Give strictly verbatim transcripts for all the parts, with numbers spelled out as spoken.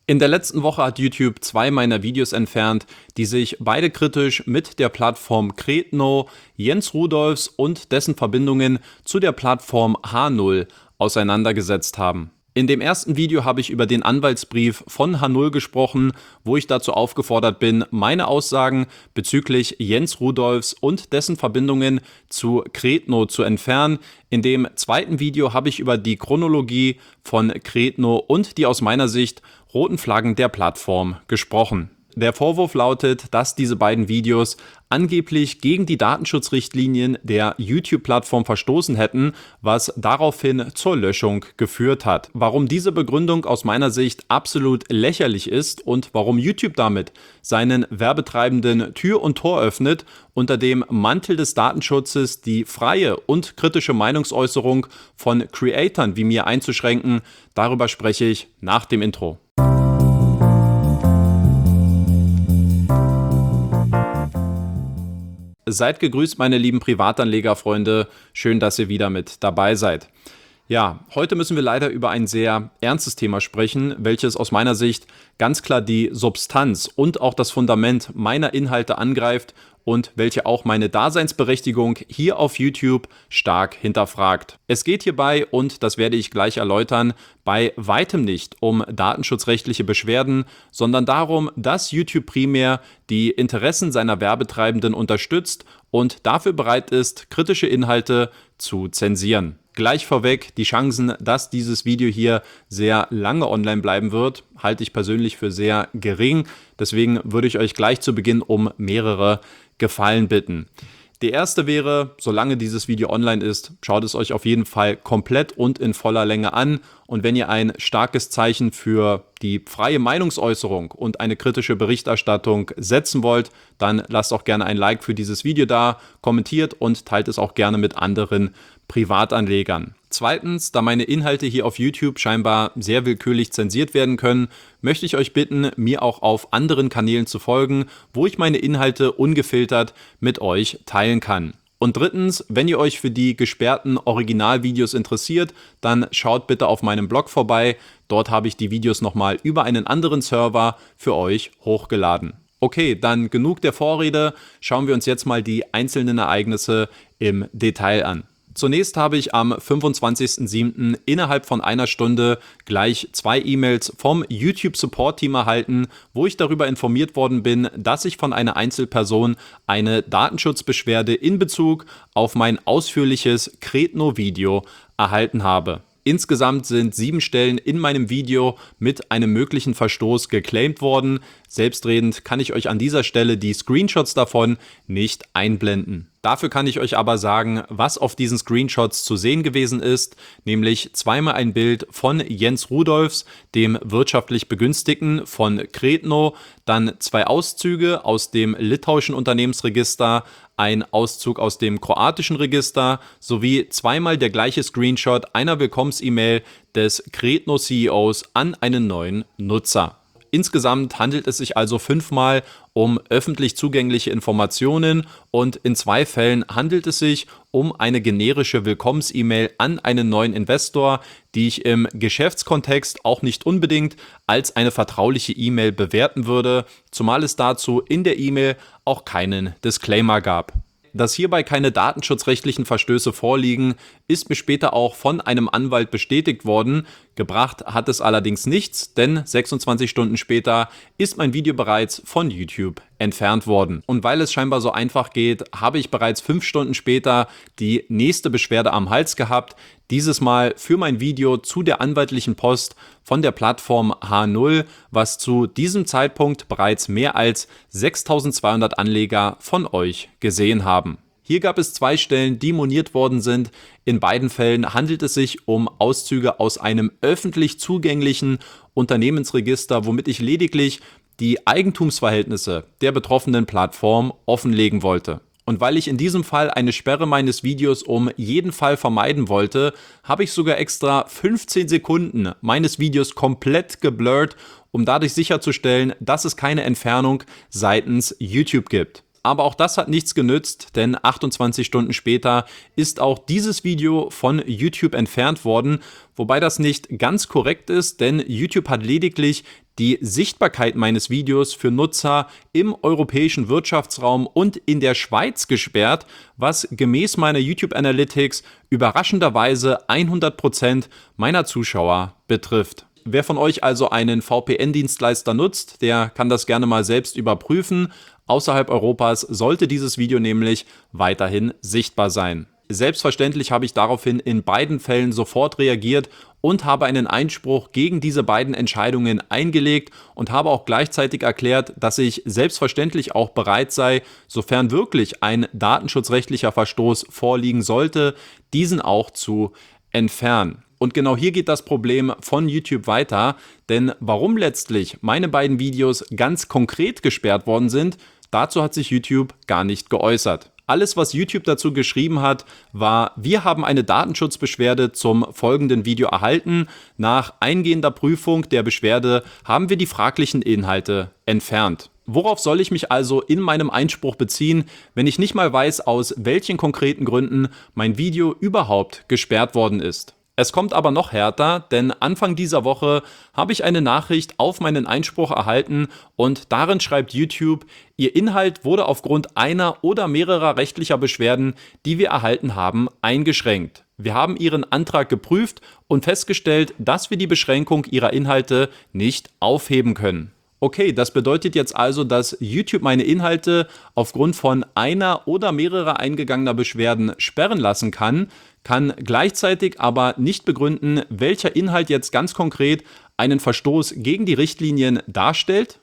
In der letzten Woche hat YouTube zwei meiner Videos entfernt, die sich beide kritisch mit der Plattform Kretno, Jens Rudolphs und dessen Verbindungen zu der Plattform H null auseinandergesetzt haben. In dem ersten Video habe ich über den Anwaltsbrief von H null gesprochen, wo ich dazu aufgefordert bin, meine Aussagen bezüglich Jens Rudolphs und dessen Verbindungen zu Kretno zu entfernen. In dem zweiten Video habe ich über die Chronologie von Kretno und die aus meiner Sicht roten Flaggen der Plattform gesprochen. Der Vorwurf lautet, dass diese beiden Videos angeblich gegen die Datenschutzrichtlinien der YouTube-Plattform verstoßen hätten, was daraufhin zur Löschung geführt hat. Warum diese Begründung aus meiner Sicht absolut lächerlich ist und warum YouTube damit seinen Werbetreibenden Tür und Tor öffnet, unter dem Mantel des Datenschutzes die freie und kritische Meinungsäußerung von Creatoren wie mir einzuschränken, darüber spreche ich nach dem Intro. Seid gegrüßt, meine lieben Privatanlegerfreunde. Schön, dass ihr wieder mit dabei seid. Ja, heute müssen wir leider über ein sehr ernstes Thema sprechen, welches aus meiner Sicht ganz klar die Substanz und auch das Fundament meiner Inhalte angreift und welche auch meine Daseinsberechtigung hier auf YouTube stark hinterfragt. Es geht hierbei, und das werde ich gleich erläutern, bei weitem nicht um datenschutzrechtliche Beschwerden, sondern darum, dass YouTube primär die Interessen seiner Werbetreibenden unterstützt und dafür bereit ist, kritische Inhalte zu zensieren. Gleich vorweg, die Chancen, dass dieses Video hier sehr lange online bleiben wird, halte ich persönlich für sehr gering. Deswegen würde ich euch gleich zu Beginn um mehrere Gefallen bitten. Die erste wäre, solange dieses Video online ist, schaut es euch auf jeden Fall komplett und in voller Länge an. Und wenn ihr ein starkes Zeichen für die freie Meinungsäußerung und eine kritische Berichterstattung setzen wollt, dann lasst auch gerne ein Like für dieses Video da, kommentiert und teilt es auch gerne mit anderen Privatanlegern. Zweitens, da meine Inhalte hier auf YouTube scheinbar sehr willkürlich zensiert werden können, möchte ich euch bitten, mir auch auf anderen Kanälen zu folgen, wo ich meine Inhalte ungefiltert mit euch teilen kann. Und drittens, wenn ihr euch für die gesperrten Originalvideos interessiert, dann schaut bitte auf meinem Blog vorbei. Dort habe ich die Videos nochmal über einen anderen Server für euch hochgeladen. Okay, dann genug der Vorrede. Schauen wir uns jetzt mal die einzelnen Ereignisse im Detail an. Zunächst habe ich am fünfundzwanzigsten siebten innerhalb von einer Stunde gleich zwei E-Mails vom YouTube-Support-Team erhalten, wo ich darüber informiert worden bin, dass ich von einer Einzelperson eine Datenschutzbeschwerde in Bezug auf mein ausführliches Kretno-Video erhalten habe. Insgesamt sind sieben Stellen in meinem Video mit einem möglichen Verstoß geclaimt worden. Selbstredend kann ich euch an dieser Stelle die Screenshots davon nicht einblenden. Dafür kann ich euch aber sagen, was auf diesen Screenshots zu sehen gewesen ist, nämlich zweimal ein Bild von Jens Rudolphs, dem wirtschaftlich Begünstigten von Kretno, dann zwei Auszüge aus dem litauischen Unternehmensregister, ein Auszug aus dem kroatischen Register sowie zweimal der gleiche Screenshot einer Willkommens-E-Mail des Kretno-C E Os an einen neuen Nutzer. Insgesamt handelt es sich also fünfmal um öffentlich zugängliche Informationen und in zwei Fällen handelt es sich um eine generische Willkommens-E-Mail an einen neuen Investor, die ich im Geschäftskontext auch nicht unbedingt als eine vertrauliche E-Mail bewerten würde, zumal es dazu in der E-Mail auch keinen Disclaimer gab. Dass hierbei keine datenschutzrechtlichen Verstöße vorliegen, ist mir später auch von einem Anwalt bestätigt worden. Gebracht hat es allerdings nichts, denn sechsundzwanzig Stunden später ist mein Video bereits von YouTube entfernt worden. Und weil es scheinbar so einfach geht, habe ich bereits fünf Stunden später die nächste Beschwerde am Hals gehabt. Dieses Mal für mein Video zu der anwaltlichen Post von der Plattform H null, was zu diesem Zeitpunkt bereits mehr als sechstausendzweihundert Anleger von euch gesehen haben. Hier gab es zwei Stellen, die moniert worden sind. In beiden Fällen handelt es sich um Auszüge aus einem öffentlich zugänglichen Unternehmensregister, womit ich lediglich die Eigentumsverhältnisse der betroffenen Plattform offenlegen wollte. Und weil ich in diesem Fall eine Sperre meines Videos um jeden Fall vermeiden wollte, habe ich sogar extra fünfzehn Sekunden meines Videos komplett geblurrt, um dadurch sicherzustellen, dass es keine Entfernung seitens YouTube gibt. Aber auch das hat nichts genützt, denn achtundzwanzig Stunden später ist auch dieses Video von YouTube entfernt worden, wobei das nicht ganz korrekt ist, denn YouTube hat lediglich die Sichtbarkeit meines Videos für Nutzer im europäischen Wirtschaftsraum und in der Schweiz gesperrt, was gemäß meiner YouTube Analytics überraschenderweise hundert Prozent meiner Zuschauer betrifft. Wer von euch also einen V P N-Dienstleister nutzt, der kann das gerne mal selbst überprüfen. Außerhalb Europas sollte dieses Video nämlich weiterhin sichtbar sein. Selbstverständlich habe ich daraufhin in beiden Fällen sofort reagiert und habe einen Einspruch gegen diese beiden Entscheidungen eingelegt und habe auch gleichzeitig erklärt, dass ich selbstverständlich auch bereit sei, sofern wirklich ein datenschutzrechtlicher Verstoß vorliegen sollte, diesen auch zu entfernen. Und genau hier geht das Problem von YouTube weiter, denn warum letztlich meine beiden Videos ganz konkret gesperrt worden sind, dazu hat sich YouTube gar nicht geäußert. Alles, was YouTube dazu geschrieben hat, war: Wir haben eine Datenschutzbeschwerde zum folgenden Video erhalten. Nach eingehender Prüfung der Beschwerde haben wir die fraglichen Inhalte entfernt. Worauf soll ich mich also in meinem Einspruch beziehen, wenn ich nicht mal weiß, aus welchen konkreten Gründen mein Video überhaupt gesperrt worden ist? Es kommt aber noch härter, denn Anfang dieser Woche habe ich eine Nachricht auf meinen Einspruch erhalten und darin schreibt YouTube: Ihr Inhalt wurde aufgrund einer oder mehrerer rechtlicher Beschwerden, die wir erhalten haben, eingeschränkt. Wir haben Ihren Antrag geprüft und festgestellt, dass wir die Beschränkung Ihrer Inhalte nicht aufheben können. Okay, das bedeutet jetzt also, dass YouTube meine Inhalte aufgrund von einer oder mehrerer eingegangener Beschwerden sperren lassen kann, kann gleichzeitig aber nicht begründen, welcher Inhalt jetzt ganz konkret einen Verstoß gegen die Richtlinien darstellt.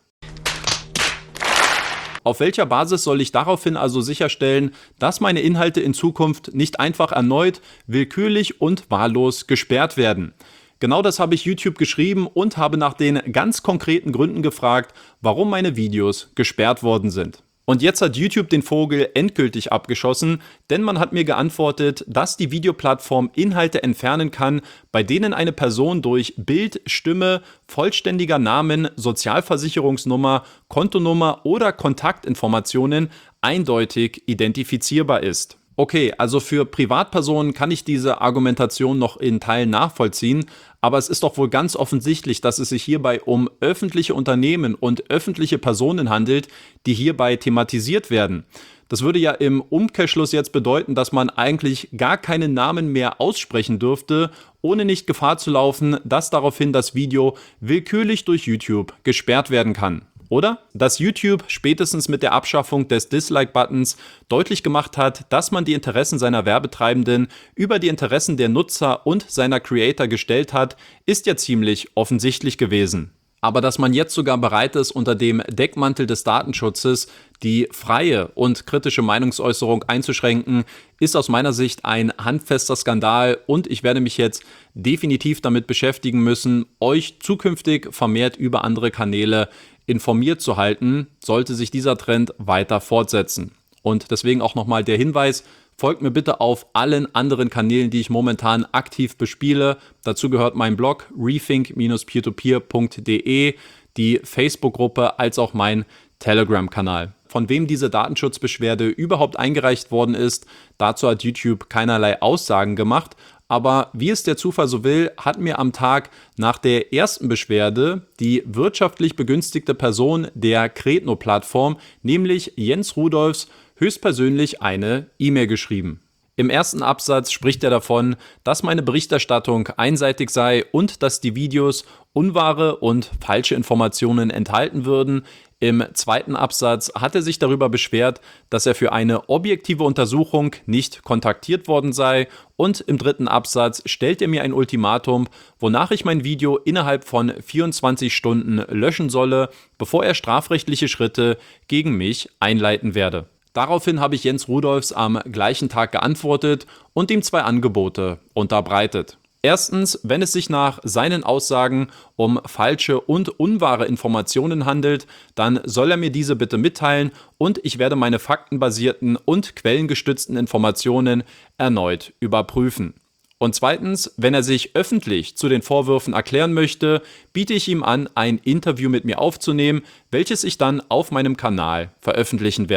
Auf welcher Basis soll ich daraufhin also sicherstellen, dass meine Inhalte in Zukunft nicht einfach erneut willkürlich und wahllos gesperrt werden? Genau das habe ich YouTube geschrieben und habe nach den ganz konkreten Gründen gefragt, warum meine Videos gesperrt worden sind. Und jetzt hat YouTube den Vogel endgültig abgeschossen, denn man hat mir geantwortet, dass die Videoplattform Inhalte entfernen kann, bei denen eine Person durch Bild, Stimme, vollständiger Namen, Sozialversicherungsnummer, Kontonummer oder Kontaktinformationen eindeutig identifizierbar ist. Okay, also für Privatpersonen kann ich diese Argumentation noch in Teilen nachvollziehen, aber es ist doch wohl ganz offensichtlich, dass es sich hierbei um öffentliche Unternehmen und öffentliche Personen handelt, die hierbei thematisiert werden. Das würde ja im Umkehrschluss jetzt bedeuten, dass man eigentlich gar keinen Namen mehr aussprechen dürfte, ohne nicht Gefahr zu laufen, dass daraufhin das Video willkürlich durch YouTube gesperrt werden kann. Oder? Dass YouTube spätestens mit der Abschaffung des Dislike-Buttons deutlich gemacht hat, dass man die Interessen seiner Werbetreibenden über die Interessen der Nutzer und seiner Creator gestellt hat, ist ja ziemlich offensichtlich gewesen. Aber dass man jetzt sogar bereit ist, unter dem Deckmantel des Datenschutzes die freie und kritische Meinungsäußerung einzuschränken, ist aus meiner Sicht ein handfester Skandal und ich werde mich jetzt definitiv damit beschäftigen müssen, euch zukünftig vermehrt über andere Kanäle informiert zu halten, sollte sich dieser Trend weiter fortsetzen. Und deswegen auch nochmal der Hinweis: Folgt mir bitte auf allen anderen Kanälen, die ich momentan aktiv bespiele. Dazu gehört mein Blog rethink Bindestrich peer to peer Punkt de, die Facebook-Gruppe als auch mein Telegram-Kanal. Von wem diese Datenschutzbeschwerde überhaupt eingereicht worden ist, dazu hat YouTube keinerlei Aussagen gemacht. Aber wie es der Zufall so will, hat mir am Tag nach der ersten Beschwerde die wirtschaftlich begünstigte Person der Kretno-Plattform, nämlich Jens Rudolphs, höchstpersönlich eine E-Mail geschrieben. Im ersten Absatz spricht er davon, dass meine Berichterstattung einseitig sei und dass die Videos unwahre und falsche Informationen enthalten würden. Im zweiten Absatz hat er sich darüber beschwert, dass er für eine objektive Untersuchung nicht kontaktiert worden sei. Und im dritten Absatz stellt er mir ein Ultimatum, wonach ich mein Video innerhalb von vierundzwanzig Stunden löschen solle, bevor er strafrechtliche Schritte gegen mich einleiten werde. Daraufhin habe ich Jens Rudolphs am gleichen Tag geantwortet und ihm zwei Angebote unterbreitet. Erstens, wenn es sich nach seinen Aussagen um falsche und unwahre Informationen handelt, dann soll er mir diese bitte mitteilen und ich werde meine faktenbasierten und quellengestützten Informationen erneut überprüfen. Und zweitens, wenn er sich öffentlich zu den Vorwürfen erklären möchte, biete ich ihm an, ein Interview mit mir aufzunehmen, welches ich dann auf meinem Kanal veröffentlichen werde.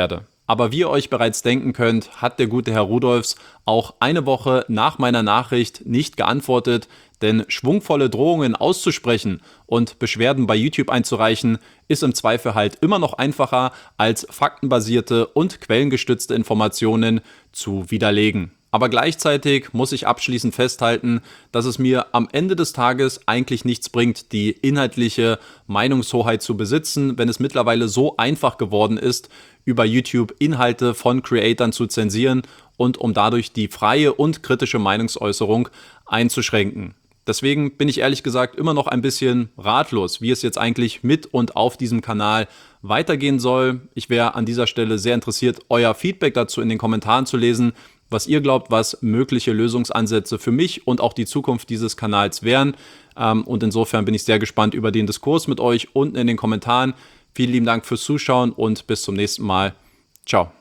Aber wie ihr euch bereits denken könnt, hat der gute Herr Rudolphs auch eine Woche nach meiner Nachricht nicht geantwortet, denn schwungvolle Drohungen auszusprechen und Beschwerden bei YouTube einzureichen, ist im Zweifel halt immer noch einfacher, als faktenbasierte und quellengestützte Informationen zu widerlegen. Aber gleichzeitig muss ich abschließend festhalten, dass es mir am Ende des Tages eigentlich nichts bringt, die inhaltliche Meinungshoheit zu besitzen, wenn es mittlerweile so einfach geworden ist, über YouTube Inhalte von Creatoren zu zensieren und um dadurch die freie und kritische Meinungsäußerung einzuschränken. Deswegen bin ich ehrlich gesagt immer noch ein bisschen ratlos, wie es jetzt eigentlich mit und auf diesem Kanal weitergehen soll. Ich wäre an dieser Stelle sehr interessiert, euer Feedback dazu in den Kommentaren zu lesen, was ihr glaubt, was mögliche Lösungsansätze für mich und auch die Zukunft dieses Kanals wären. Und insofern bin ich sehr gespannt über den Diskurs mit euch unten in den Kommentaren. Vielen lieben Dank fürs Zuschauen und bis zum nächsten Mal. Ciao.